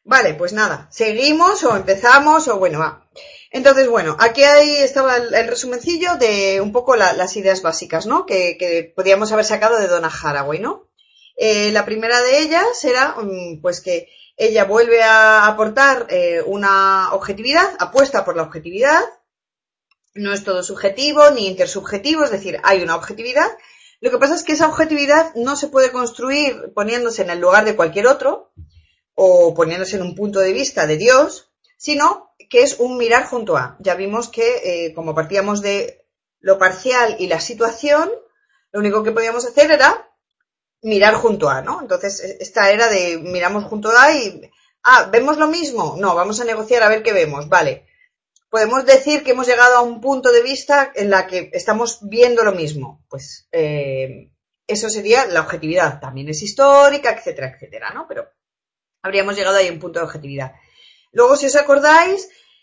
Vale, pues nada, seguimos o empezamos o bueno, va. Entonces, bueno, aquí ahí estaba el resumencillo de un poco las ideas básicas, ¿no? Que podíamos haber sacado de Donna Haraway, ¿no? La primera de ellas era, pues que ella vuelve a aportar una objetividad, apuesta por la objetividad, no es todo subjetivo ni intersubjetivo, es decir, hay una objetividad. Lo que pasa es que esa objetividad no se puede construir poniéndose en el lugar de cualquier otro o poniéndose en un punto de vista de Dios, sino que es un mirar junto a. Ya vimos que como partíamos de lo parcial y la situación, lo único que podíamos hacer era mirar junto a, ¿no? Entonces, esta era de miramos junto a y, ¿vemos lo mismo? No, vamos a negociar a ver qué vemos, vale. Podemos decir que hemos llegado a un punto de vista en la que estamos viendo lo mismo. Pues eso sería la objetividad. También es histórica, etcétera, etcétera, ¿no? Pero habríamos llegado ahí a un punto de objetividad. Luego, si os acordáis,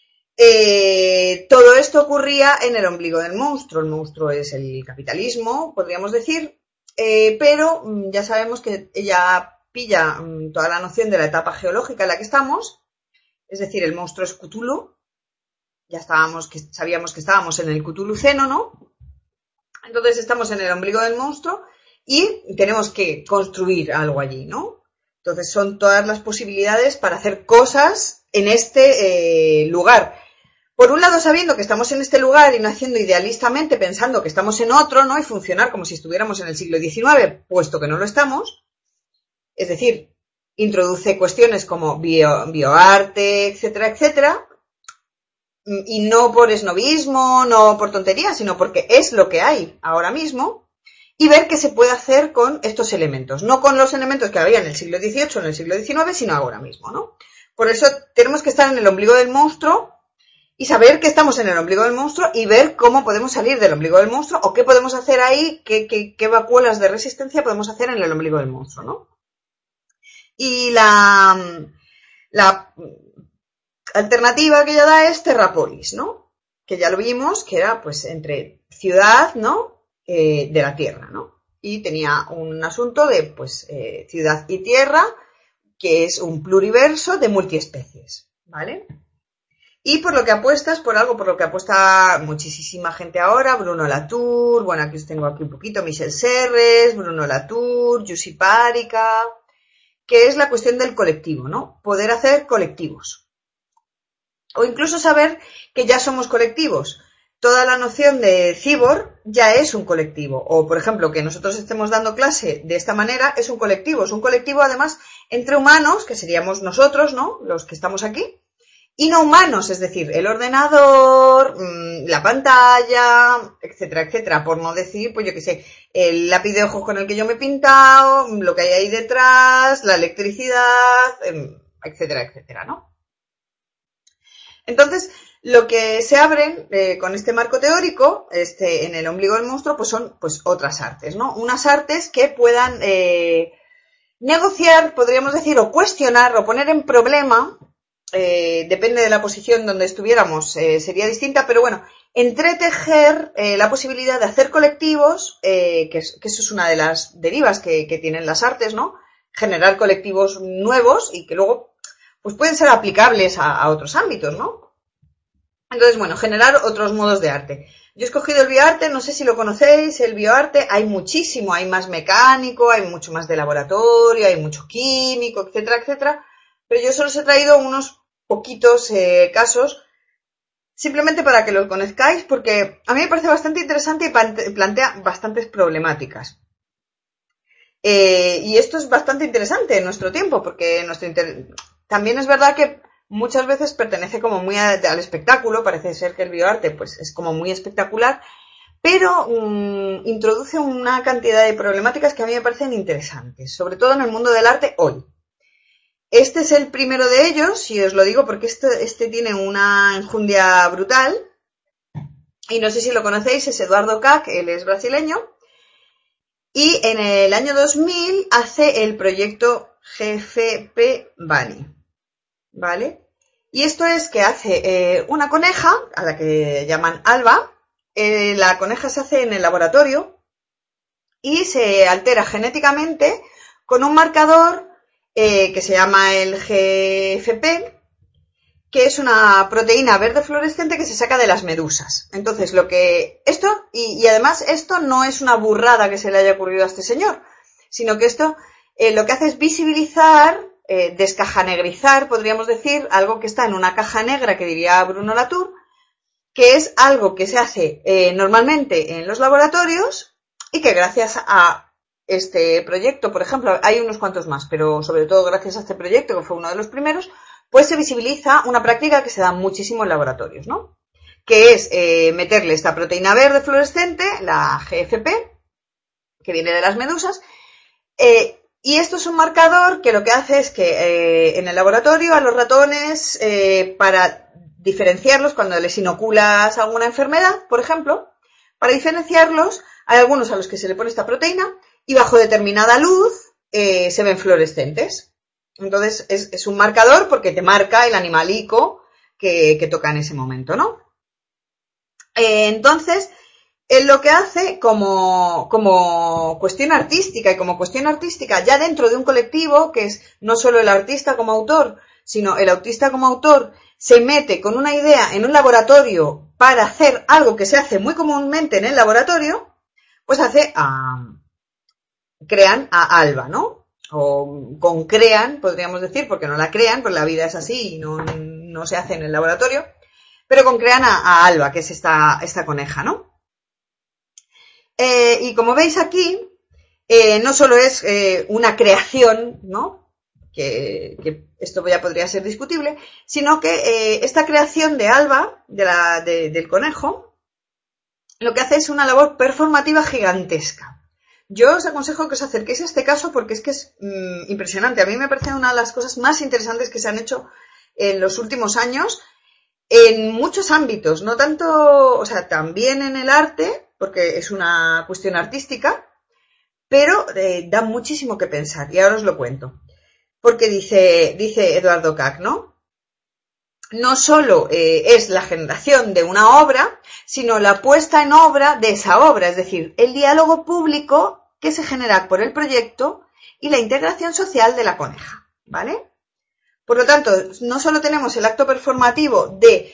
todo esto ocurría en el ombligo del monstruo. El monstruo es el capitalismo, podríamos decir, pero ya sabemos que ella pilla toda la noción de la etapa geológica en la que estamos, es decir, el monstruo es Cthulhu. Ya sabíamos que estábamos en el Cthulhuceno, ¿no? Entonces estamos en el ombligo del monstruo y tenemos que construir algo allí, ¿no? Entonces son todas las posibilidades para hacer cosas en este lugar. Por un lado, sabiendo que estamos en este lugar y no haciendo idealistamente, pensando que estamos en otro, ¿no? Y funcionar como si estuviéramos en el siglo XIX, puesto que no lo estamos. Es decir, introduce cuestiones como bioarte, etcétera, etcétera. Y no por esnovismo, no por tontería, sino porque es lo que hay ahora mismo, y ver qué se puede hacer con estos elementos, no con los elementos que había en el siglo XVIII o en el siglo XIX, sino ahora mismo, ¿no? Por eso tenemos que estar en el ombligo del monstruo y saber que estamos en el ombligo del monstruo y ver cómo podemos salir del ombligo del monstruo o qué podemos hacer ahí, qué vacuolas de resistencia podemos hacer en el ombligo del monstruo, ¿no? Y la alternativa que ella da es Terrapolis, ¿no? Que ya lo vimos, que era pues entre ciudad, ¿no? De la tierra, ¿no? Y tenía un asunto de pues ciudad y tierra, que es un pluriverso de multiespecies, ¿vale? Y por lo que apuestas, por algo por lo que apuesta muchísima gente ahora, Bruno Latour, bueno, aquí os tengo aquí un poquito, Michel Serres, Bruno Latour, Jussi Parikka, que es la cuestión del colectivo, ¿no? Poder hacer colectivos. O incluso saber que ya somos colectivos. Toda la noción de cyborg ya es un colectivo. O, por ejemplo, que nosotros estemos dando clase de esta manera es un colectivo. Es un colectivo, además, entre humanos, que seríamos nosotros, ¿no? Los que estamos aquí. Y no humanos, es decir, el ordenador, la pantalla, etcétera, etcétera. Por no decir, pues yo qué sé, el lápiz de ojos con el que yo me he pintado, lo que hay ahí detrás, la electricidad, etcétera, etcétera, ¿no? Entonces, lo que se abren con este marco teórico, en el ombligo del monstruo, pues son pues otras artes, ¿no? Unas artes que puedan negociar, podríamos decir, o cuestionar, o poner en problema, depende de la posición donde estuviéramos, sería distinta, pero bueno, entretejer la posibilidad de hacer colectivos, que eso es una de las derivas que tienen las artes, ¿no? Generar colectivos nuevos y que luego pues pueden ser aplicables a otros ámbitos, ¿no? Entonces, bueno, generar otros modos de arte. Yo he escogido el bioarte, no sé si lo conocéis, el bioarte, hay muchísimo, hay más mecánico, hay mucho más de laboratorio, hay mucho químico, etcétera, etcétera, pero yo solo os he traído unos poquitos casos, simplemente para que los conozcáis, porque a mí me parece bastante interesante y plantea bastantes problemáticas. Y esto es bastante interesante en nuestro tiempo, porque también es verdad que muchas veces pertenece como muy al espectáculo, parece ser que el bioarte pues es como muy espectacular, pero introduce una cantidad de problemáticas que a mí me parecen interesantes, sobre todo en el mundo del arte hoy. Este es el primero de ellos, y os lo digo porque este tiene una enjundia brutal, y no sé si lo conocéis, es Eduardo Kac, él es brasileño, y en el año 2000 hace el proyecto GFP Bunny, ¿vale? Y esto es que hace una coneja, a la que llaman Alba, la coneja se hace en el laboratorio y se altera genéticamente con un marcador que se llama el GFP, que es una proteína verde fluorescente que se saca de las medusas. Entonces, y además esto no es una burrada que se le haya ocurrido a este señor, sino que esto lo que hace es visibilizar, descajanegrizar, podríamos decir, algo que está en una caja negra, que diría Bruno Latour, que es algo que se hace normalmente en los laboratorios y que gracias a este proyecto, por ejemplo, hay unos cuantos más, pero sobre todo gracias a este proyecto, que fue uno de los primeros, pues se visibiliza una práctica que se da muchísimo en laboratorios, ¿no? Que es meterle esta proteína verde fluorescente, la GFP, que viene de las medusas, y esto es un marcador que lo que hace es que en el laboratorio a los ratones, para diferenciarlos cuando les inoculas alguna enfermedad, por ejemplo, para diferenciarlos, hay algunos a los que se le pone esta proteína y bajo determinada luz se ven fluorescentes. Entonces es un marcador porque te marca el animalico que toca en ese momento, ¿no? Entonces, él lo que hace como cuestión artística y como cuestión artística ya dentro de un colectivo, que es no solo el artista como autor, sino el autista como autor, se mete con una idea en un laboratorio para hacer algo que se hace muy comúnmente en el laboratorio, pues crean a Alba, ¿no? O concrean, podríamos decir, porque no la crean, pues la vida es así y no se hace en el laboratorio, pero concrean a Alba, que es esta coneja, ¿no? Y como veis aquí, no solo es una creación, ¿no? Que esto ya podría ser discutible, sino que esta creación de Alba, del conejo, lo que hace es una labor performativa gigantesca. Yo os aconsejo que os acerquéis a este caso porque es que es impresionante. A mí me parece una de las cosas más interesantes que se han hecho en los últimos años en muchos ámbitos, no tanto, o sea, también en el arte, porque es una cuestión artística, pero da muchísimo que pensar y ahora os lo cuento. Porque dice Eduardo Kac, ¿no? No solo es la generación de una obra, sino la puesta en obra de esa obra, es decir, el diálogo público que se genera por el proyecto y la integración social de la coneja, ¿vale? Por lo tanto, no solo tenemos el acto performativo de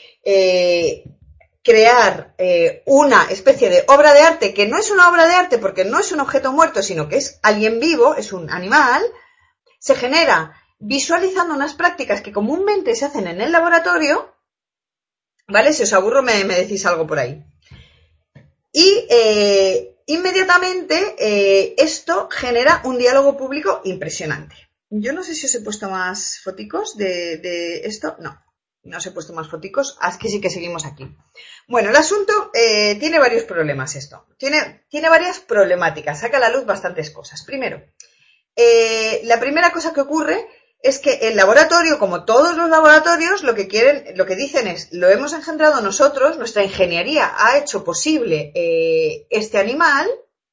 crear una especie de obra de arte, que no es una obra de arte porque no es un objeto muerto, sino que es alguien vivo, es un animal, se genera visualizando unas prácticas que comúnmente se hacen en el laboratorio, ¿vale? Si os aburro me decís algo por ahí. Y inmediatamente esto genera un diálogo público impresionante. Yo no sé si os he puesto más foticos de esto. No os he puesto más foticos, así que sí que seguimos aquí. Bueno, el asunto tiene varios problemas esto. Tiene varias problemáticas, saca a la luz bastantes cosas. Primero, la primera cosa que ocurre es que el laboratorio, como todos los laboratorios, lo que dicen es, lo hemos engendrado nosotros, nuestra ingeniería ha hecho posible este animal,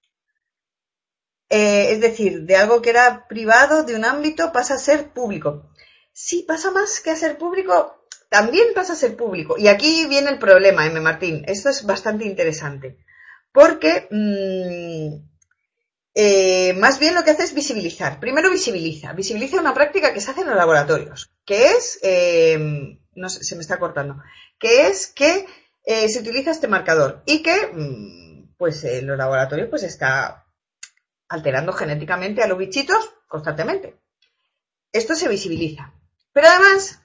es decir, de algo que era privado, de un ámbito, pasa a ser público. Sí, pasa más que a ser público, también pasa a ser público. Y aquí viene el problema, M. Martín, esto es bastante interesante, porque más bien lo que hace es visibilizar. Primero visibiliza una práctica que se hace en los laboratorios, que es, no sé, se me está cortando, que es que se utiliza este marcador y que, pues en los laboratorios, pues está alterando genéticamente a los bichitos constantemente. Esto se visibiliza. Pero además,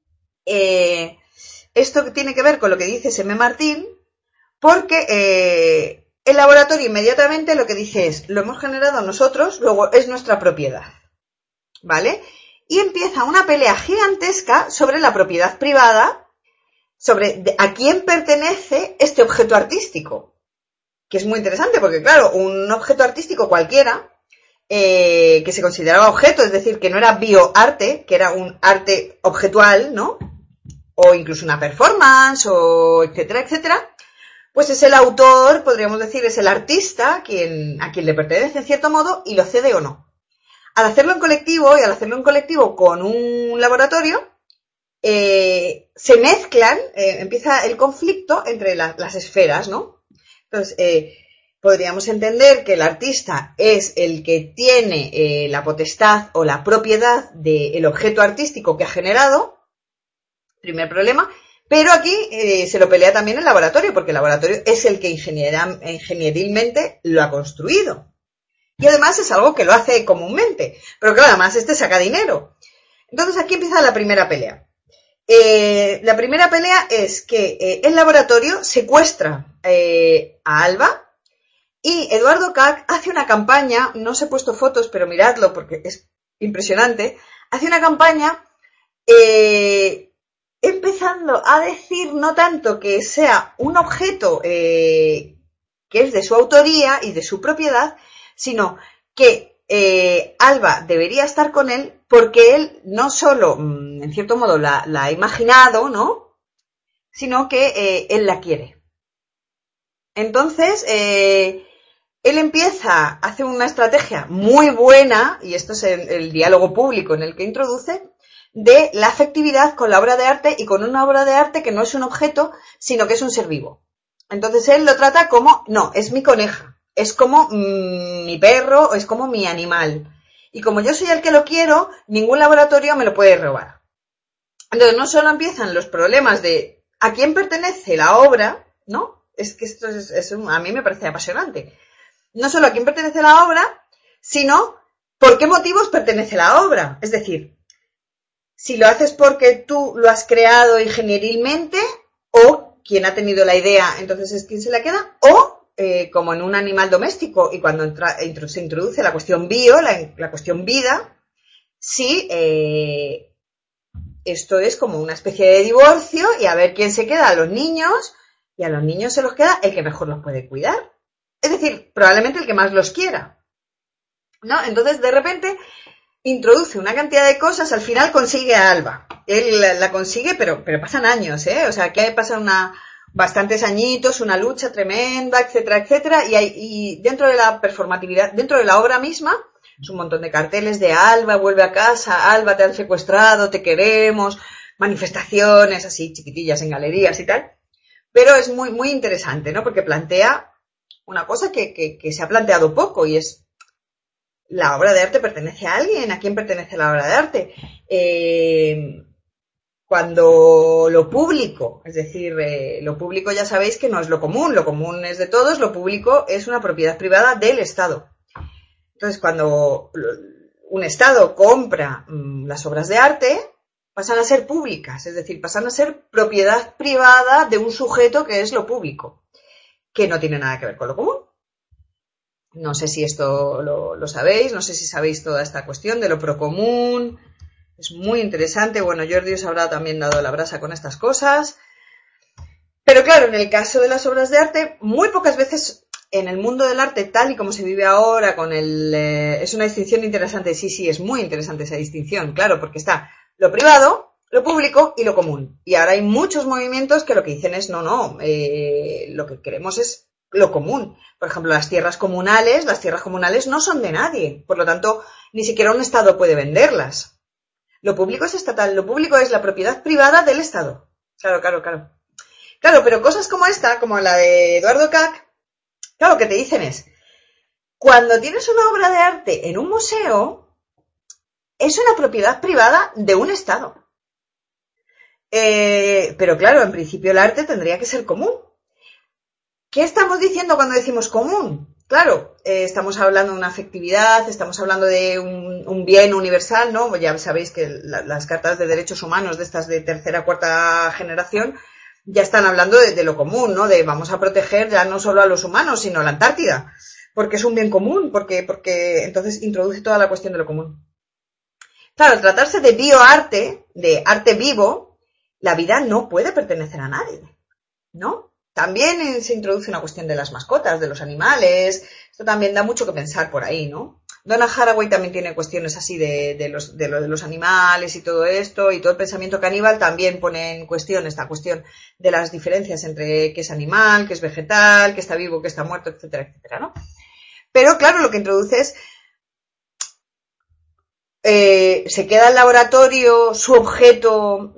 esto tiene que ver con lo que dice M. Martín, porque el laboratorio inmediatamente lo que dice es, lo hemos generado nosotros, luego es nuestra propiedad, ¿vale? Y empieza una pelea gigantesca sobre la propiedad privada, sobre a quién pertenece este objeto artístico, que es muy interesante porque, claro, un objeto artístico cualquiera, que se consideraba objeto, es decir, que no era bioarte, que era un arte objetual, ¿no? O incluso una performance, o etcétera, etcétera, pues es el autor, podríamos decir, es el artista a quien le pertenece en cierto modo y lo cede o no. Al hacerlo en colectivo con un laboratorio, se mezclan, empieza el conflicto entre las esferas, ¿no? Entonces, podríamos entender que el artista es el que tiene la potestad o la propiedad del objeto artístico que ha generado, primer problema, pero aquí se lo pelea también el laboratorio, porque el laboratorio es el que ingenierilmente lo ha construido. Y además es algo que lo hace comúnmente, pero claro, además saca dinero. Entonces aquí empieza la primera pelea. La primera pelea es que el laboratorio secuestra a Alba y Eduardo Kac hace una campaña, no os he puesto fotos, pero miradlo porque es impresionante, hace una campaña empezando a decir no tanto que sea un objeto que es de su autoría y de su propiedad, sino que Alba debería estar con él porque él no solo, en cierto modo, la ha imaginado, ¿no? Sino que él la quiere. Entonces, él empieza, hace una estrategia muy buena, y esto es el diálogo público en el que introduce, de la afectividad con la obra de arte y con una obra de arte que no es un objeto, sino que es un ser vivo. Entonces él lo trata como, no, es mi coneja, es como mi perro, es como mi animal. Y como yo soy el que lo quiero, ningún laboratorio me lo puede robar. Entonces no solo empiezan los problemas de a quién pertenece la obra, ¿no? Es que esto a mí me parece apasionante. No solo a quién pertenece la obra, sino por qué motivos pertenece la obra. Es decir, si lo haces porque tú lo has creado ingenierilmente, o quien ha tenido la idea, entonces es quien se la queda, o como en un animal doméstico, y cuando se introduce la cuestión bio, la cuestión vida, si esto es como una especie de divorcio, y a ver quién se queda a los niños, y a los niños se los queda el que mejor los puede cuidar. Es decir, probablemente el que más los quiera, ¿no? Entonces, de repente, introduce una cantidad de cosas, al final consigue a Alba. Él la consigue, pero pasan años, ¿eh? O sea, que pasan bastantes añitos, una lucha tremenda, etcétera, etcétera, y dentro de la performatividad, dentro de la obra misma, es un montón de carteles de Alba, vuelve a casa, Alba, te han secuestrado, te queremos, manifestaciones así chiquitillas en galerías y tal. Pero es muy, muy interesante, ¿no? Porque plantea una cosa que se ha planteado poco, y es la obra de arte pertenece a alguien. ¿A quién pertenece la obra de arte? Cuando lo público, es decir, lo público ya sabéis que no es lo común es de todos, lo público es una propiedad privada del Estado. Entonces, cuando un Estado compra las obras de arte, pasan a ser públicas, es decir, pasan a ser propiedad privada de un sujeto que es lo público, que no tiene nada que ver con lo común. No sé si esto lo sabéis, no sé si sabéis toda esta cuestión de lo procomún. Es muy interesante. Bueno, Jordi os habrá también dado la brasa con estas cosas. Pero claro, en el caso de las obras de arte, muy pocas veces en el mundo del arte, tal y como se vive ahora, es una distinción interesante. Sí, es muy interesante esa distinción, claro, porque está lo privado, lo público y lo común. Y ahora hay muchos movimientos que lo que dicen es, no, lo que queremos es lo común. Por ejemplo, las tierras comunales no son de nadie. Por lo tanto, ni siquiera un Estado puede venderlas. Lo público es estatal, lo público es la propiedad privada del Estado. Claro. Claro, pero cosas como esta, como la de Eduardo Kac, claro, lo que te dicen es, cuando tienes una obra de arte en un museo, es una propiedad privada de un Estado. Pero claro, en principio el arte tendría que ser común. ¿Qué estamos diciendo cuando decimos común? Claro, estamos hablando de una afectividad, estamos hablando de un bien universal, ¿no? Ya sabéis que las cartas de derechos humanos de estas de tercera, cuarta generación ya están hablando de lo común, ¿no? De vamos a proteger ya no solo a los humanos, sino a la Antártida, porque es un bien común, porque entonces introduce toda la cuestión de lo común. Claro, al tratarse de bioarte, de arte vivo, la vida no puede pertenecer a nadie, ¿no? También se introduce una cuestión de las mascotas, de los animales. Esto también da mucho que pensar por ahí, ¿no? Donna Haraway también tiene cuestiones así de los animales y todo esto, y todo el pensamiento caníbal también pone en cuestión esta cuestión de las diferencias entre qué es animal, qué es vegetal, qué está vivo, qué está muerto, etcétera, etcétera, ¿no? Pero claro, lo que introduce es se queda el laboratorio, su objeto,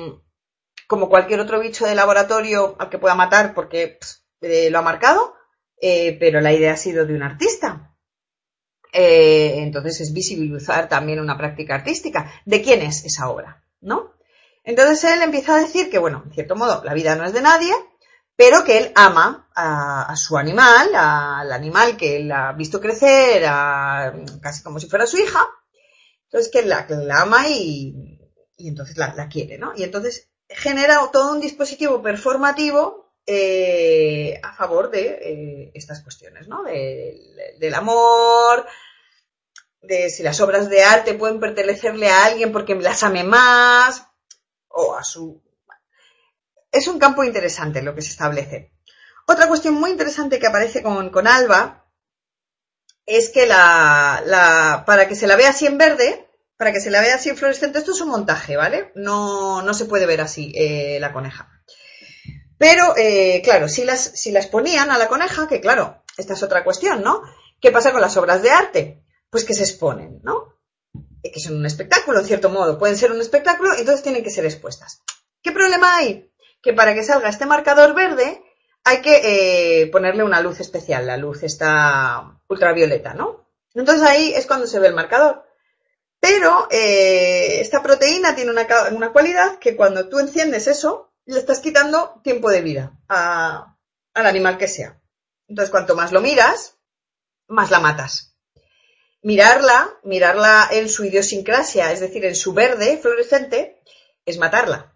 como cualquier otro bicho de laboratorio al que pueda matar porque lo ha marcado, pero la idea ha sido de un artista. Entonces es visibilizar también una práctica artística. ¿De quién es esa obra? ¿No? Entonces él empieza a decir que, bueno, en cierto modo, la vida no es de nadie, pero que él ama a su animal, al animal que él ha visto crecer, casi como si fuera su hija. Entonces que la ama y entonces la quiere, ¿no? Y entonces genera todo un dispositivo performativo a favor de estas cuestiones, ¿no? Del amor, de si las obras de arte pueden pertenecerle a alguien porque las ame más, o a su... Es un campo interesante lo que se establece. Otra cuestión muy interesante que aparece con Alba es que para que se la vea así en verde, para que se la vea así en fluorescente, esto es un montaje, ¿vale? No se puede ver así la coneja. Pero, claro, si las ponían a la coneja, que claro, esta es otra cuestión, ¿no? ¿Qué pasa con las obras de arte? Pues que se exponen, ¿no? Que son un espectáculo, en cierto modo. Pueden ser un espectáculo y entonces tienen que ser expuestas. ¿Qué problema hay? Que para que salga este marcador verde hay que ponerle una luz especial. La luz está ultravioleta, ¿no? Entonces ahí es cuando se ve el marcador. Pero esta proteína tiene una cualidad que cuando tú enciendes eso, le estás quitando tiempo de vida al animal que sea. Entonces cuanto más lo miras, más la matas. Mirarla en su idiosincrasia, es decir, en su verde fluorescente, es matarla.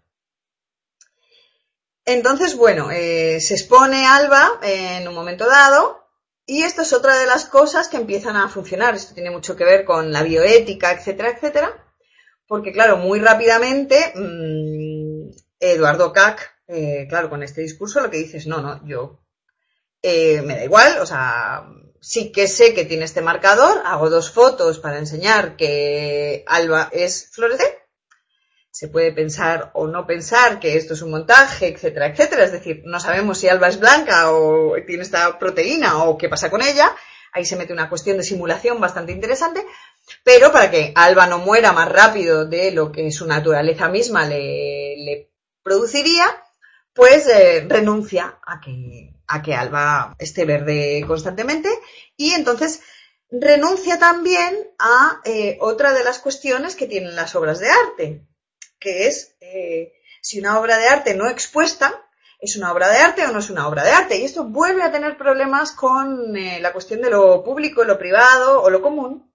Entonces, bueno, se expone Alba en un momento dado y esto es otra de las cosas que empiezan a funcionar. Esto tiene mucho que ver con la bioética, etcétera, etcétera, porque claro, muy rápidamente Eduardo Kac, claro, con este discurso lo que dice es, yo me da igual, o sea, sí que sé que tiene este marcador, hago 2 fotos para enseñar que Alba es fluorescente. Se puede pensar o no pensar que esto es un montaje, etcétera, etcétera. Es decir, no sabemos si Alba es blanca o tiene esta proteína o qué pasa con ella. Ahí se mete una cuestión de simulación bastante interesante. Pero para que Alba no muera más rápido de lo que su naturaleza misma le produciría, pues renuncia a que Alba esté verde constantemente y entonces renuncia también a otra de las cuestiones que tienen las obras de arte, que es si una obra de arte no expuesta es una obra de arte o no es una obra de arte. Y esto vuelve a tener problemas con la cuestión de lo público, lo privado o lo común,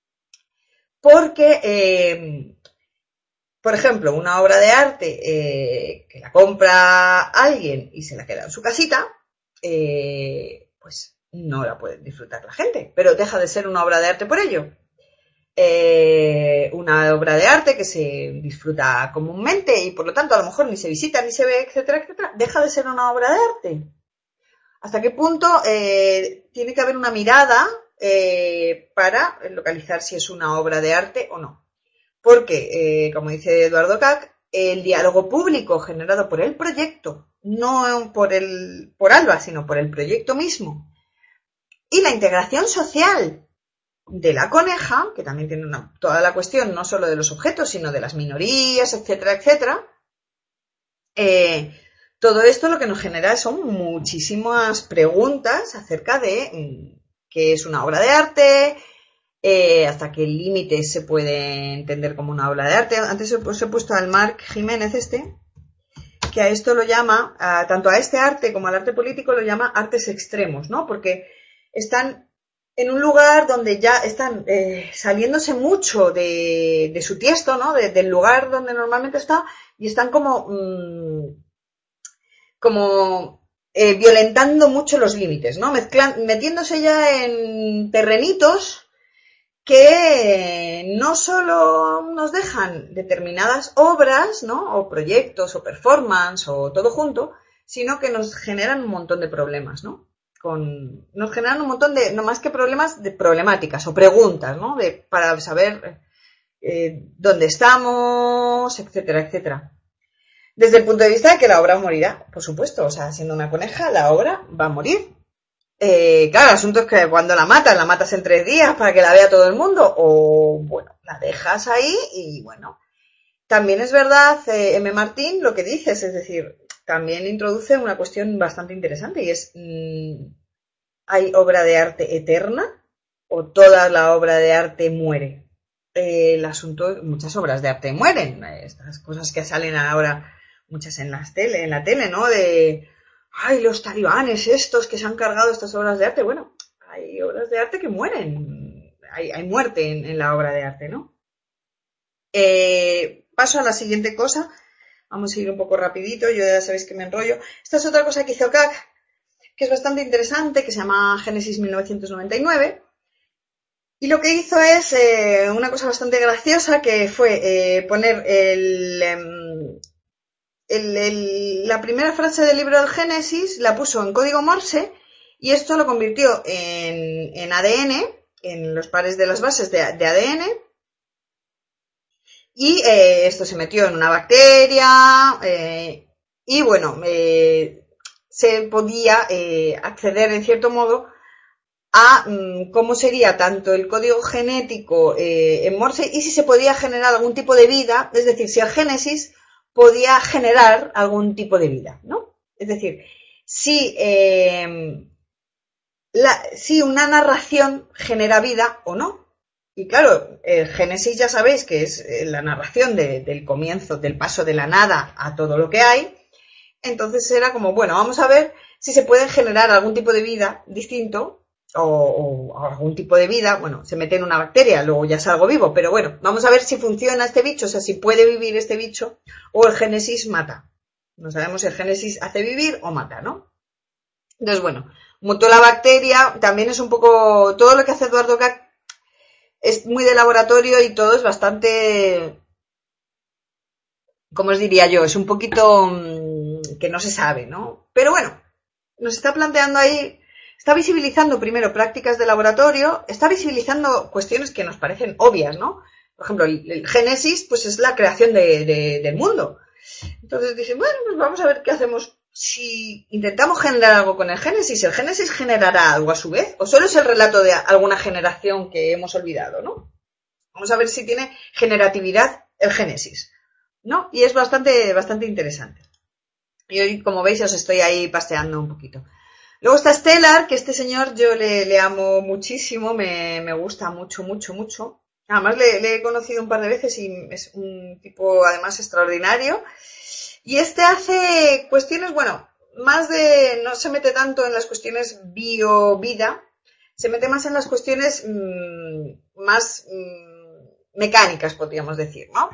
porque, por ejemplo, una obra de arte que la compra alguien y se la queda en su casita, pues no la puede disfrutar la gente, pero deja de ser una obra de arte por ello. Una obra de arte que se disfruta comúnmente y por lo tanto a lo mejor ni se visita ni se ve, etcétera, etcétera, deja de ser una obra de arte. ¿Hasta qué punto tiene que haber una mirada para localizar si es una obra de arte o no? Porque, como dice Eduardo Kac, el diálogo público generado por el proyecto, no por Alba, sino por el proyecto mismo, y la integración social de la coneja, que también tiene toda la cuestión no solo de los objetos, sino de las minorías, etcétera, etcétera. Todo esto lo que nos genera son muchísimas preguntas acerca de qué es una obra de arte, hasta qué límites se puede entender como una obra de arte. Antes os he puesto al Marc Jiménez que a esto lo llama, tanto a este arte como al arte político lo llama artes extremos, ¿no? Porque están en un lugar donde ya están saliéndose mucho de su tiesto, ¿no? Del lugar donde normalmente está, y están como violentando mucho los límites, ¿no? Metiéndose ya en terrenitos que no solo nos dejan determinadas obras, ¿no? O proyectos, o performance, o todo junto, sino que nos generan un montón de problemas, ¿no? Nos generan un montón de, no más que problemas, de problemáticas o preguntas, ¿no? Para saber dónde estamos, etcétera, etcétera. Desde el punto de vista de que la obra morirá, por supuesto, o sea, siendo una coneja, la obra va a morir. Claro, el asunto es que cuando la matas en 3 días para que la vea todo el mundo, o bueno, la dejas ahí y bueno. También es verdad, M. Martín, lo que dices, es decir, también introduce una cuestión bastante interesante y es ¿hay obra de arte eterna o toda la obra de arte muere? El asunto, muchas obras de arte mueren, estas cosas que salen ahora, muchas en la tele, ¿no? Ay, los talibanes estos que se han cargado estas obras de arte. Bueno, hay obras de arte que mueren, hay muerte en la obra de arte, ¿no? Paso a la siguiente cosa. Vamos a ir un poco rapidito, yo ya sabéis que me enrollo. Esta es otra cosa que hizo CAC, que es bastante interesante, que se llama Génesis 1999. Y lo que hizo es una cosa bastante graciosa, que fue poner la primera frase del libro del Génesis, la puso en código Morse, y esto lo convirtió en ADN, en los pares de las bases de ADN, y esto se metió en una bacteria, y bueno, se podía acceder en cierto modo a cómo sería tanto el código genético en Morse y si se podía generar algún tipo de vida, es decir, si el Génesis podía generar algún tipo de vida, ¿no? Es decir, si una narración genera vida o no. Y claro, el Génesis ya sabéis que es la narración del comienzo, del paso de la nada a todo lo que hay. Entonces era como, bueno, vamos a ver si se puede generar algún tipo de vida distinto o algún tipo de vida. Bueno, se mete en una bacteria, luego ya es algo vivo, pero bueno, vamos a ver si funciona este bicho, o sea, si puede vivir este bicho o el Génesis mata. No sabemos si el Génesis hace vivir o mata, ¿no? Entonces, bueno, mutó la bacteria, también es un poco, todo lo que hace Eduardo Kac es muy de laboratorio y todo es bastante, ¿cómo os diría yo? Es un poquito que no se sabe, ¿no? Pero bueno, nos está planteando ahí, está visibilizando primero prácticas de laboratorio, está visibilizando cuestiones que nos parecen obvias, ¿no? Por ejemplo, el Génesis, pues es la creación del mundo. Entonces dicen, bueno, pues vamos a ver qué hacemos si intentamos generar algo con el Génesis. ¿El Génesis generará algo a su vez? ¿O solo es el relato de alguna generación que hemos olvidado, ¿no? Vamos a ver si tiene generatividad el Génesis, ¿no? Y es bastante, bastante interesante. Y hoy, como veis, os estoy ahí paseando un poquito. Luego está Stellar, que este señor yo le amo muchísimo, me gusta mucho, mucho, mucho. Además le he conocido un par de veces y es un tipo además extraordinario. Y este hace cuestiones, bueno, más de, no se mete tanto en las cuestiones bio-vida, se mete más en las cuestiones más mecánicas, podríamos decir, ¿no?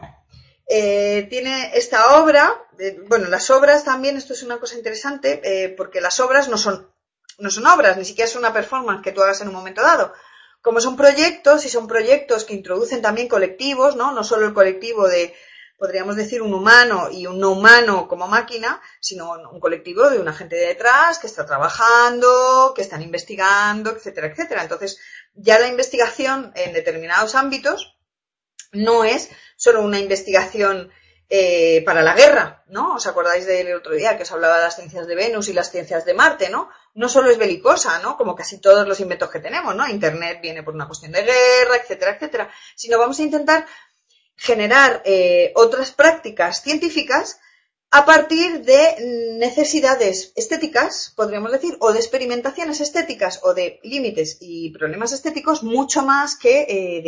Tiene esta obra, bueno, las obras también, esto es una cosa interesante, porque las obras no son obras, ni siquiera es una performance que tú hagas en un momento dado. Como son proyectos, y son proyectos que introducen también colectivos, ¿no? No solo el colectivo de, podríamos decir, un humano y un no humano como máquina, sino un colectivo de una gente detrás que está trabajando, que están investigando, etcétera, etcétera. Entonces, ya la investigación en determinados ámbitos no es solo una investigación para la guerra, ¿no? ¿Os acordáis del otro día que os hablaba de las ciencias de Venus y las ciencias de Marte, ¿no? No solo es belicosa, ¿no? Como casi todos los inventos que tenemos, ¿no? Internet viene por una cuestión de guerra, etcétera, etcétera. Sino vamos a intentar generar otras prácticas científicas a partir de necesidades estéticas, podríamos decir, o de experimentaciones estéticas o de límites y problemas estéticos mucho más que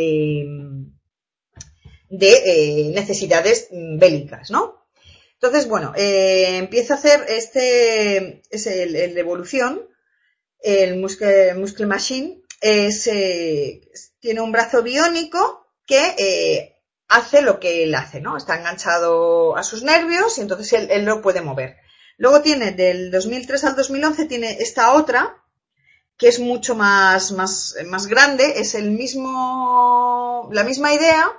de necesidades bélicas, ¿no? Entonces, bueno, empieza a hacer es el de evolución, el Muscle Machine, tiene un brazo biónico que hace lo que él hace, ¿no? Está enganchado a sus nervios y entonces él lo puede mover. Luego tiene, del 2003 al 2011, tiene esta otra, que es mucho más grande, es la misma idea,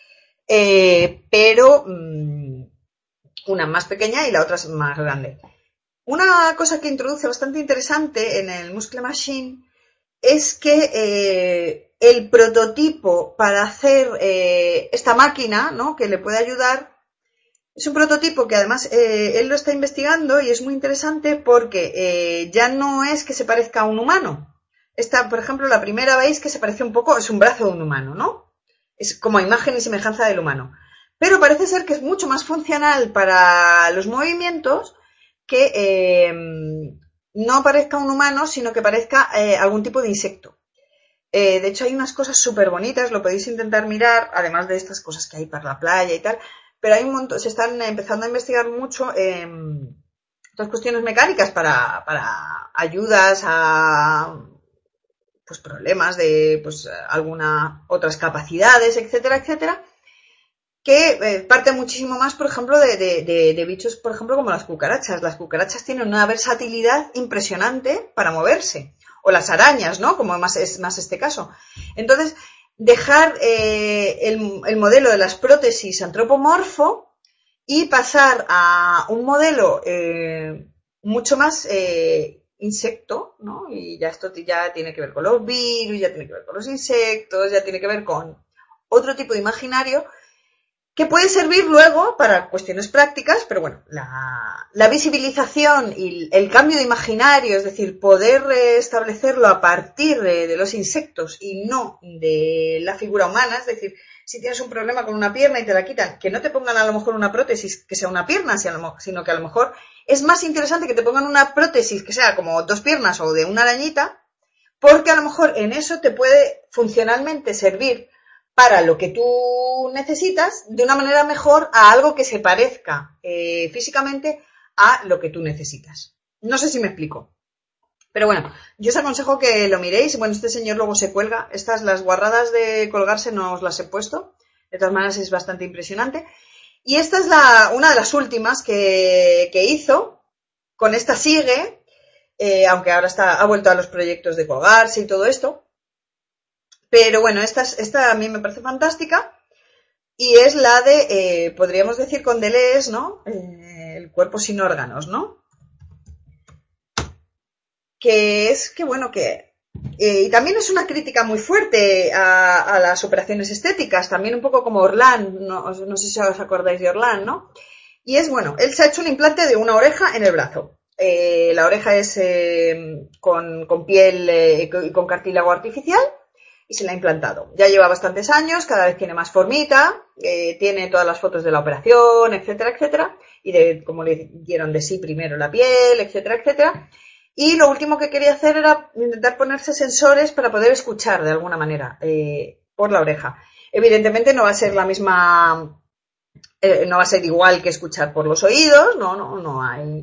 pero una más pequeña y la otra es más grande. Una cosa que introduce bastante interesante en el Muscle Machine es que el prototipo para hacer esta máquina, ¿no?, que le puede ayudar, es un prototipo que además él lo está investigando y es muy interesante porque ya no es que se parezca a un humano. Esta, por ejemplo, la primera veis que se parece un poco, es un brazo de un humano, ¿no? Es como imagen y semejanza del humano. Pero parece ser que es mucho más funcional para los movimientos que no parezca un humano, sino que parezca algún tipo de insecto. De hecho, hay unas cosas súper bonitas, lo podéis intentar mirar, además de estas cosas que hay para la playa y tal, pero hay un montón, se están empezando a investigar mucho otras cuestiones mecánicas para ayudas a pues problemas de pues algunas otras capacidades, etcétera, etcétera, que parte muchísimo más, por ejemplo, de bichos, por ejemplo, como las cucarachas. Las cucarachas tienen una versatilidad impresionante para moverse. O las arañas, ¿no? Como es más este caso. Entonces, dejar el modelo de las prótesis antropomorfo y pasar a un modelo mucho más insecto, ¿no? Y ya esto ya tiene que ver con los virus, ya tiene que ver con los insectos, ya tiene que ver con otro tipo de imaginario que puede servir luego para cuestiones prácticas, pero bueno, la visibilización y el cambio de imaginario, es decir, poder establecerlo a partir de los insectos y no de la figura humana, es decir, si tienes un problema con una pierna y te la quitan, que no te pongan a lo mejor una prótesis que sea una pierna, sino que a lo mejor es más interesante que te pongan una prótesis que sea como 2 piernas o de una arañita, porque a lo mejor en eso te puede funcionalmente servir para lo que tú necesitas de una manera mejor a algo que se parezca físicamente a lo que tú necesitas. No sé si me explico. Pero bueno, yo os aconsejo que lo miréis. Bueno, este señor luego se cuelga. Las guarradas de colgarse no os las he puesto. De todas maneras es bastante impresionante. Y esta es una de las últimas que hizo. Con esta sigue, aunque ahora ha vuelto a los proyectos de colgarse y todo esto. Pero bueno, esta a mí me parece fantástica y es la de, podríamos decir con Deleuze, ¿no? El cuerpo sin órganos, ¿no? Y también es una crítica muy fuerte a las operaciones estéticas, también un poco como Orlan, no sé si os acordáis de Orlan, ¿no? Y es, bueno, él se ha hecho un implante de una oreja en el brazo. La oreja es con piel y con cartílago artificial. Y se la ha implantado. Ya lleva bastantes años, cada vez tiene más formita, tiene todas las fotos de la operación, etcétera, etcétera, y de cómo le dieron de sí primero la piel, etcétera, etcétera. Y lo último que quería hacer era intentar ponerse sensores para poder escuchar de alguna manera por la oreja. Evidentemente no va a ser la misma, no va a ser igual que escuchar por los oídos, no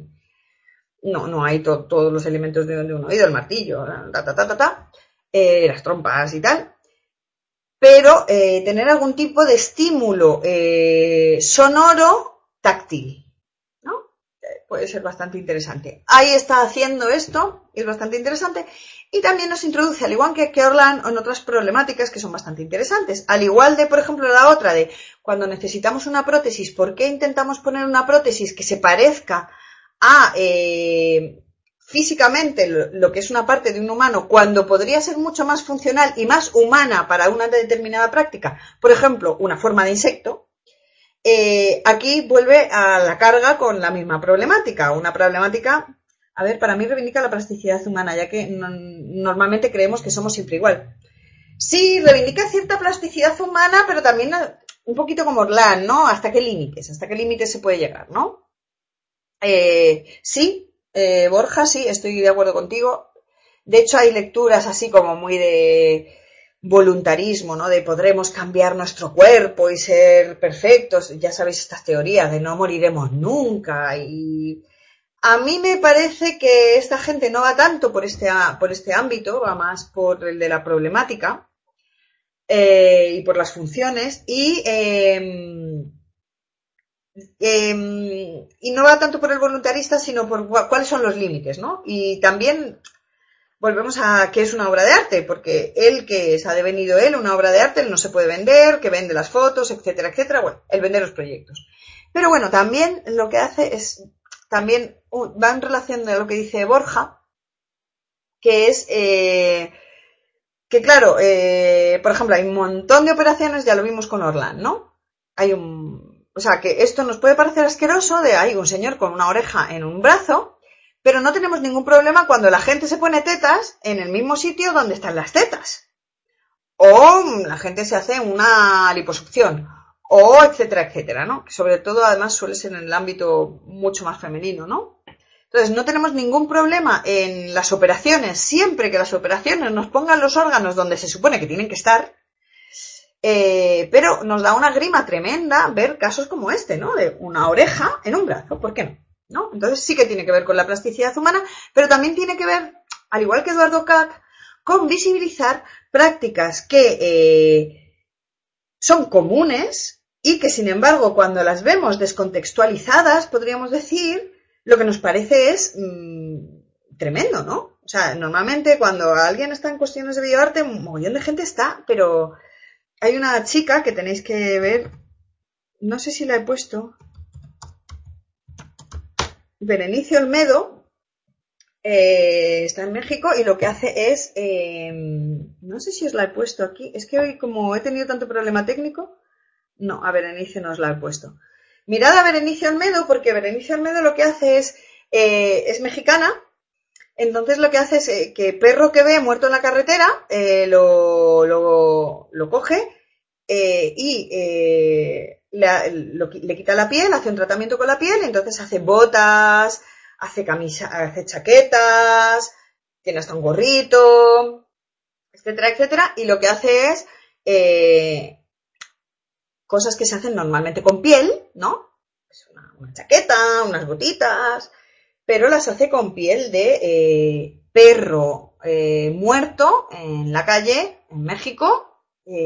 hay todos los elementos de un oído, el martillo, las trompas y tal, pero tener algún tipo de estímulo sonoro táctil, ¿no? Puede ser bastante interesante. Ahí está haciendo esto, es bastante interesante, y también nos introduce, al igual que Orlan, en otras problemáticas que son bastante interesantes. Al igual de, por ejemplo, la otra de cuando necesitamos una prótesis, ¿por qué intentamos poner una prótesis que se parezca a físicamente lo que es una parte de un humano cuando podría ser mucho más funcional y más humana para una determinada práctica? Por ejemplo, una forma de insecto. Aquí vuelve a la carga con la misma problemática. Una problemática, a ver, para mí reivindica la plasticidad humana, ya que normalmente creemos que somos siempre igual. Sí, reivindica cierta plasticidad humana, pero también un poquito como Orlan, ¿no? ¿Hasta qué límites se puede llegar, no? Sí. Borja, sí, estoy de acuerdo contigo. De hecho, hay lecturas así como muy de voluntarismo, ¿no? De podremos cambiar nuestro cuerpo y ser perfectos. Ya sabéis estas teorías de no moriremos nunca. Y a mí me parece que esta gente no va tanto por este ámbito, va más por el de la problemática y por las funciones y no va tanto por el voluntarista, sino por cuáles son los límites, ¿no? Y también volvemos a qué es una obra de arte, porque ha devenido una obra de arte, él no se puede vender, que vende las fotos, etcétera, etcétera, bueno, él vende los proyectos. Pero bueno, también lo que hace es, también va en relación a lo que dice Borja, que es que claro, por ejemplo, hay un montón de operaciones, ya lo vimos con Orlan, ¿no? O sea, que esto nos puede parecer asqueroso de hay un señor con una oreja en un brazo, pero no tenemos ningún problema cuando la gente se pone tetas en el mismo sitio donde están las tetas. O la gente se hace una liposucción. O etcétera, etcétera, ¿no? Que sobre todo, además, suele ser en el ámbito mucho más femenino, ¿no? Entonces, no tenemos ningún problema en las operaciones, siempre que las operaciones nos pongan los órganos donde se supone que tienen que estar, pero nos da una grima tremenda ver casos como este, ¿no? De una oreja en un brazo, ¿por qué no? ¿No? Entonces sí que tiene que ver con la plasticidad humana, pero también tiene que ver, al igual que Eduardo Kac, con visibilizar prácticas que son comunes y que, sin embargo, cuando las vemos descontextualizadas, podríamos decir, lo que nos parece es tremendo, ¿no? O sea, normalmente cuando alguien está en cuestiones de bioarte, un mogollón de gente está, pero hay una chica que tenéis que ver, no sé si la he puesto, Berenice Olmedo, está en México y lo que hace es, no sé si os la he puesto aquí, es que hoy como he tenido tanto problema técnico, no, a Berenice no os la he puesto. Mirad a Berenice Olmedo, porque Berenice Olmedo lo que hace es mexicana, entonces lo que hace es que perro que ve muerto en la carretera, lo coge y le quita la piel, hace un tratamiento con la piel, entonces hace botas, hace hace chaquetas, tiene hasta un gorrito, etcétera, etcétera, y lo que hace es cosas que se hacen normalmente con piel, ¿no? Pues una chaqueta, unas botitas, pero las hace con piel de perro muerto en la calle, en México.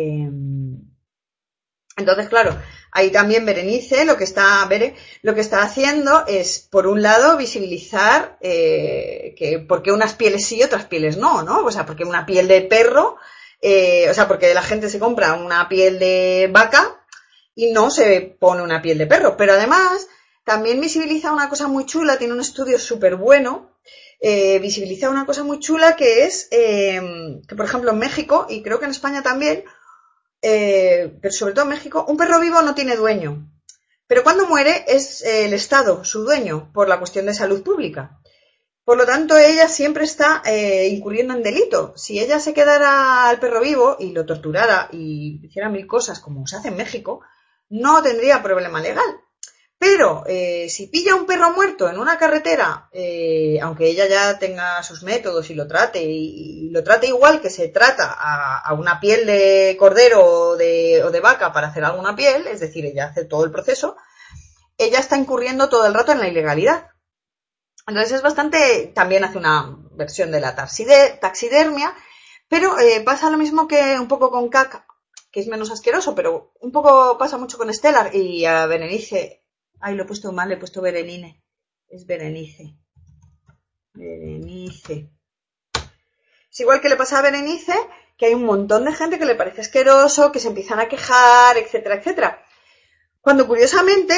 Entonces, claro, ahí también Berenice lo que está haciendo es, por un lado, visibilizar que por qué unas pieles sí y otras pieles no, ¿no? O sea, porque una piel de perro, porque la gente se compra una piel de vaca y no se pone una piel de perro. Pero además, también visibiliza una cosa muy chula, tiene un estudio súper bueno, visibiliza una cosa muy chula que es que, por ejemplo, en México, y creo que en España también, pero sobre todo en México, un perro vivo no tiene dueño. Pero cuando muere es el Estado su dueño, por la cuestión de salud pública. Por lo tanto, ella siempre está incurriendo en delito. Si ella se quedara al perro vivo y lo torturara y hiciera mil cosas como se hace en México, no tendría problema legal. Pero si pilla un perro muerto en una carretera, aunque ella ya tenga sus métodos y lo trate igual que se trata a una piel de cordero o de vaca para hacer alguna piel, es decir, ella hace todo el proceso, ella está incurriendo todo el rato en la ilegalidad. Entonces es bastante, también hace una versión de la taxidermia, pero pasa lo mismo que un poco con Kac, que es menos asqueroso, pero un poco pasa mucho con Stellar y a Berenice. Ay, lo he puesto mal, le he puesto Berenine. Es Berenice. Berenice. Es igual que le pasa a Berenice, que hay un montón de gente que le parece asqueroso, que se empiezan a quejar, etcétera, etcétera. Cuando curiosamente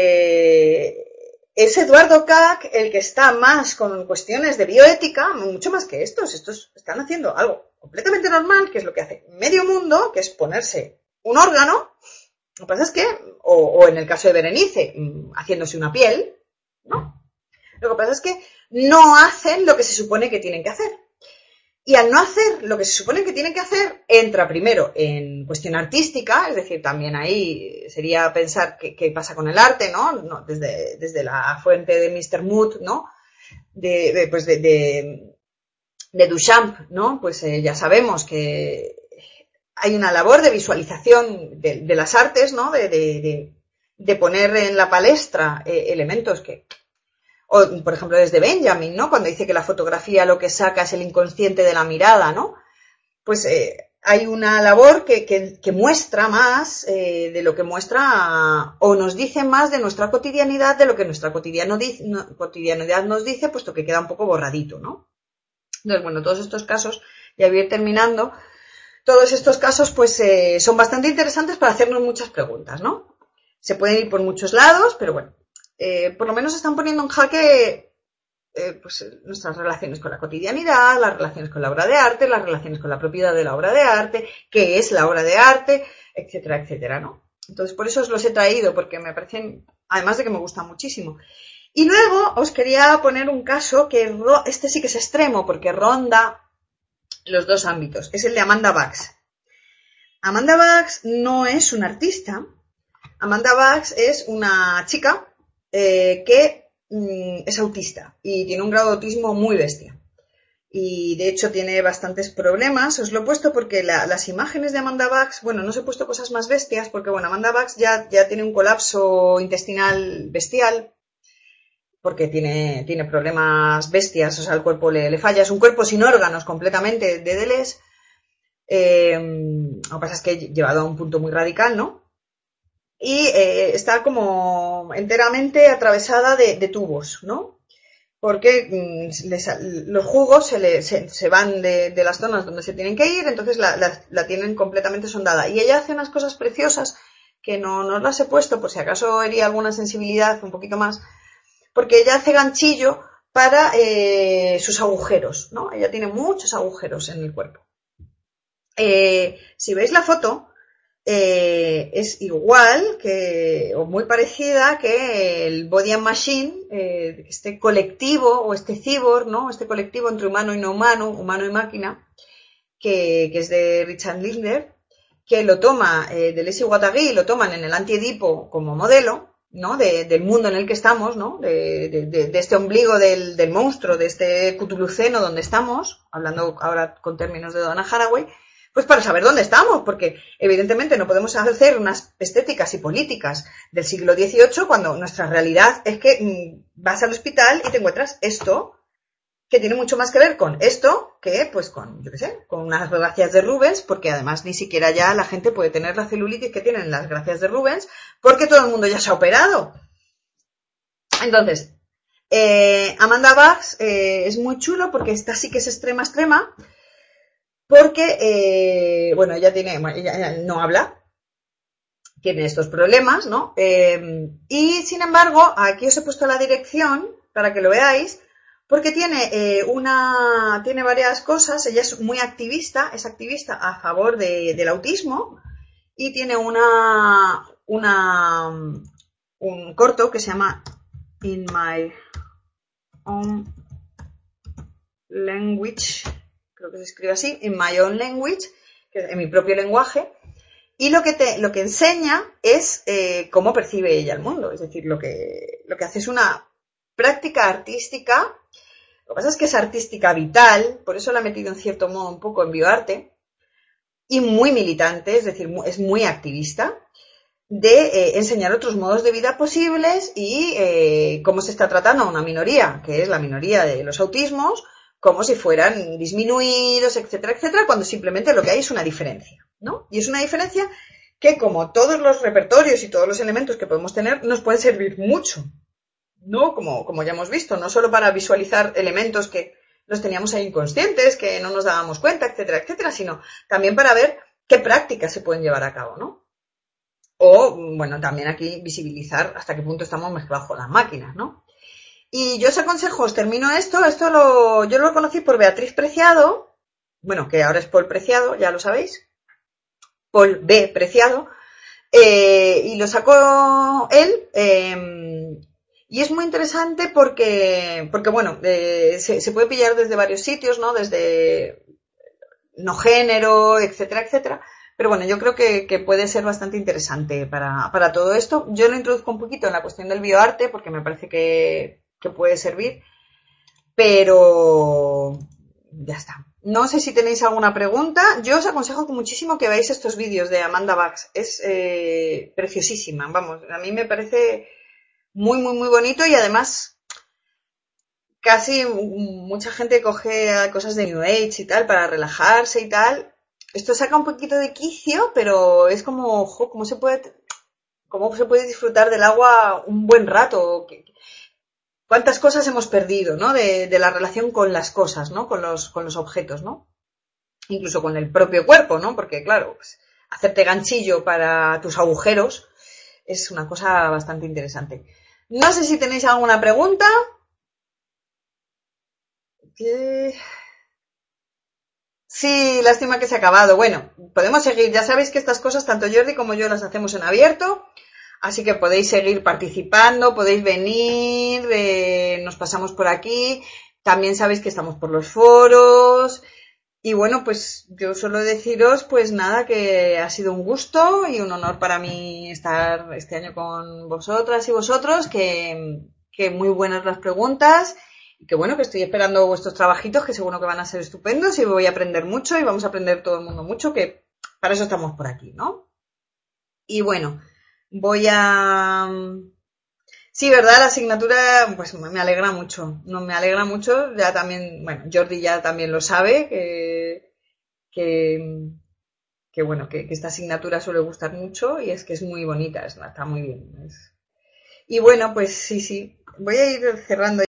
es Eduardo Kac el que está más con cuestiones de bioética, mucho más que estos. Estos están haciendo algo completamente normal, que es lo que hace medio mundo, que es ponerse un órgano. Lo que pasa es que, o en el caso de Berenice, haciéndose una piel, ¿no? Lo que pasa es que no hacen lo que se supone que tienen que hacer. Y al no hacer lo que se supone que tienen que hacer, entra primero en cuestión artística, es decir, también ahí sería pensar qué pasa con el arte, ¿no? Desde la fuente de Mr. Mood, ¿no? De Duchamp, ¿no? Pues ya sabemos que hay una labor de visualización de las artes, ¿no? De poner en la palestra elementos que... O, por ejemplo, desde Benjamin, ¿no? Cuando dice que la fotografía lo que saca es el inconsciente de la mirada, ¿no? Pues hay una labor que muestra más de lo que muestra o nos dice más de nuestra cotidianidad de lo que nuestra cotidianidad nos dice, puesto que queda un poco borradito, ¿no? Entonces, bueno, todos estos casos, ya voy a ir terminando, todos estos casos pues son bastante interesantes para hacernos muchas preguntas, ¿no? Se pueden ir por muchos lados, pero bueno, por lo menos están poniendo en jaque pues nuestras relaciones con la cotidianidad, las relaciones con la obra de arte, las relaciones con la propiedad de la obra de arte, qué es la obra de arte, etcétera, etcétera, ¿no? Entonces, por eso os los he traído, porque me parecen, además de que me gustan muchísimo. Y luego os quería poner un caso que, este sí que es extremo, porque ronda los dos ámbitos. Es el de Amanda Bax. Amanda Bax no es una artista. Amanda Bax es una chica que es autista y tiene un grado de autismo muy bestia. Y de hecho tiene bastantes problemas. Os lo he puesto porque las imágenes de Amanda Bugs, bueno, no os he puesto cosas más bestias porque, bueno, Amanda Bugs ya tiene un colapso intestinal bestial porque tiene problemas bestias, o sea, el cuerpo le falla. Es un cuerpo sin órganos completamente de Deleuze. Lo que pasa es que llevado a un punto muy radical, ¿no? Y está como enteramente atravesada de tubos, ¿no? Porque los jugos se van de las zonas donde se tienen que ir, entonces la tienen completamente sondada. Y ella hace unas cosas preciosas que no las he puesto, por si acaso hería alguna sensibilidad un poquito más, porque ella hace ganchillo para sus agujeros, ¿no? Ella tiene muchos agujeros en el cuerpo. Si veis la foto, es igual o muy parecida que el Body and Machine, este colectivo o este cyborg, ¿no? Este colectivo entre humano y no humano, humano y máquina, que es de Richard Lindner, que lo toma de Leslie Guattari, lo toman en el Anti-Edipo como modelo, ¿no? Del mundo en el que estamos, ¿no? De este ombligo del monstruo, de este cutuluceno donde estamos, hablando ahora con términos de Donna Haraway, pues para saber dónde estamos, porque evidentemente no podemos hacer unas estéticas y políticas del siglo XVIII cuando nuestra realidad es que vas al hospital y te encuentras esto, que tiene mucho más que ver con esto que, pues, con, yo qué sé, con unas gracias de Rubens, porque además ni siquiera ya la gente puede tener la celulitis que tienen las gracias de Rubens, porque todo el mundo ya se ha operado. Entonces, Amanda Bugs es muy chulo porque esta sí que es extrema, porque, bueno, ella no habla, tiene estos problemas, ¿no? Y, sin embargo, aquí os he puesto la dirección para que lo veáis, porque tiene varias cosas. Ella es muy activista, es activista a favor del autismo y tiene un corto que se llama In My Own Language, creo que se escribe así, In My Own Language, en mi propio lenguaje, y lo que enseña es cómo percibe ella el mundo, es decir, lo que hace es una práctica artística. Lo que pasa es que es artística vital, por eso la he metido en cierto modo un poco en bioarte, y muy militante, es decir, es muy activista, de enseñar otros modos de vida posibles y cómo se está tratando a una minoría, que es la minoría de los autismos, como si fueran disminuidos, etcétera, etcétera, cuando simplemente lo que hay es una diferencia, ¿no? Y es una diferencia que, como todos los repertorios y todos los elementos que podemos tener, nos pueden servir mucho, ¿no? Como ya hemos visto, no solo para visualizar elementos que los teníamos ahí inconscientes, que no nos dábamos cuenta, etcétera, etcétera, sino también para ver qué prácticas se pueden llevar a cabo, ¿no? O, bueno, también aquí visibilizar hasta qué punto estamos mezclados con las máquinas, ¿no? Y yo os aconsejo, os termino yo lo conocí por Beatriz Preciado, bueno, que ahora es Paul Preciado, ya lo sabéis, Paul B. Preciado, y lo sacó él, y es muy interesante porque bueno, se puede pillar desde varios sitios, ¿no? Desde no género, etcétera, etcétera. Pero bueno, yo creo que puede ser bastante interesante para todo esto. Yo lo introduzco un poquito en la cuestión del bioarte porque me parece que puede servir, pero ya está. No sé si tenéis alguna pregunta. Yo os aconsejo muchísimo que veáis estos vídeos de Amanda Bugs. Es preciosísima, vamos, a mí me parece muy, muy, muy bonito y además casi mucha gente coge cosas de New Age y tal para relajarse y tal. Esto saca un poquito de quicio, pero es como, ¿cómo se puede disfrutar del agua un buen rato? ¿Cuántas cosas hemos perdido, ¿no? De la relación con las cosas, ¿no? Con los objetos, ¿no? Incluso con el propio cuerpo, ¿no? Porque, claro, pues, hacerte ganchillo para tus agujeros es una cosa bastante interesante. No sé si tenéis alguna pregunta. Sí, lástima que se ha acabado. Bueno, podemos seguir. Ya sabéis que estas cosas, tanto Jordi como yo, las hacemos en abierto. Así que podéis seguir participando, podéis venir, nos pasamos por aquí. También sabéis que estamos por los foros. Y bueno, pues yo suelo deciros, pues nada, que ha sido un gusto y un honor para mí estar este año con vosotras y vosotros, que que muy buenas las preguntas y que bueno, que estoy esperando vuestros trabajitos, que seguro que van a ser estupendos y voy a aprender mucho y vamos a aprender todo el mundo mucho, que para eso estamos por aquí, ¿no? Y bueno, voy a... Sí, ¿verdad? La asignatura, pues me alegra mucho, no me alegra mucho, ya también, bueno, Jordi ya también lo sabe, que, que bueno, que esta asignatura suele gustar mucho y es que es muy bonita, está muy bien. Y bueno, pues sí, voy a ir cerrando.